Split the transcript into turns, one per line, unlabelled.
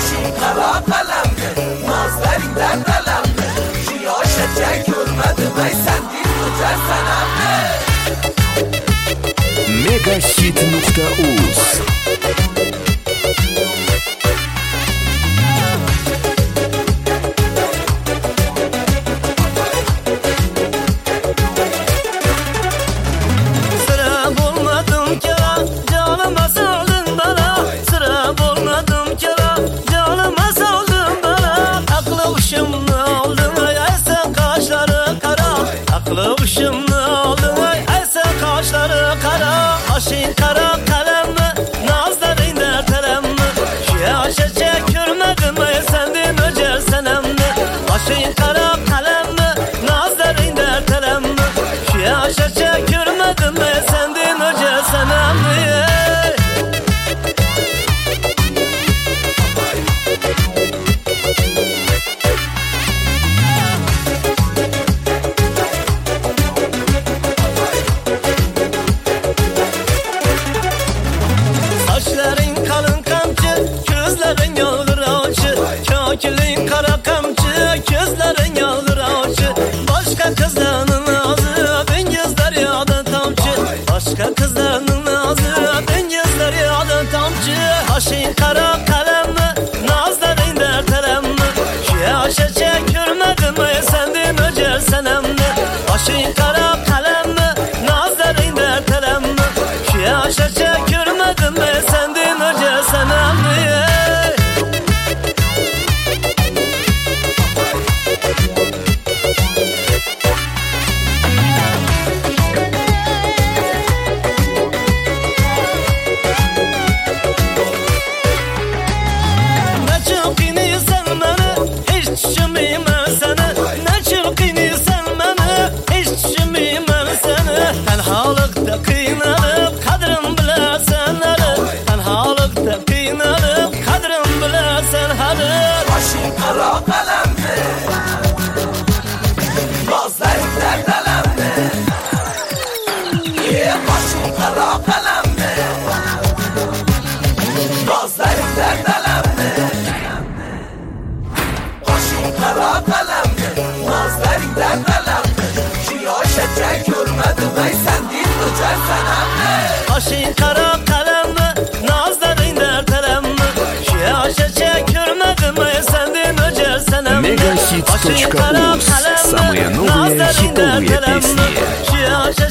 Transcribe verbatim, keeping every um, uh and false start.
Başın kara kalemdi, nazlarından kalemdi. Şiyaşa çek görmedim ey sen değil güzel senemdi.
Megahit nokta uz
Başın kara kalem mi? Nazların dertelem mi? Şiyaşa çek görmedim ey sendin öcer senem mi? Başın kara kalem mi? Nazların dertelem mi? Şiyaşa çek görmedim ey sendin öcer senem mi? Kakilin kara kamçı, gözlerin yağdır avcı. Başka kızlarının ağzı, ben gözler yağdan tamçı. Başka kızlarının ağzı, ben gözler yağdan tamçı. Başın kara kalem mi? Nazların dertelem mi? Şiyaşa çek görmedim ey sendin öcer senem mi? Başın kara kalem mi? Nazların dertelem mi? Şiyaşa çek görmedim ey sendin öcer senem mi? Tenhalıkta kıynanıp kadrım bilersen halı. Tenhalıkta kıynanıp kadrım bilersen halı.
Başın kara kalemdi, nazların dertelemdi. Başın kara kalemdi, nazların dertelemdi. Başın kara kalemdi, nazların dertelemdi. Şiyaşa çek görmedim ey sen değil güzel senemdi.
Başın kara kalem mi? Nazların dertelem mi? Şiyaşa çek görmedim ey sendin öcer senem mi?
Megahit точка uz. Самые новые хитовые песни.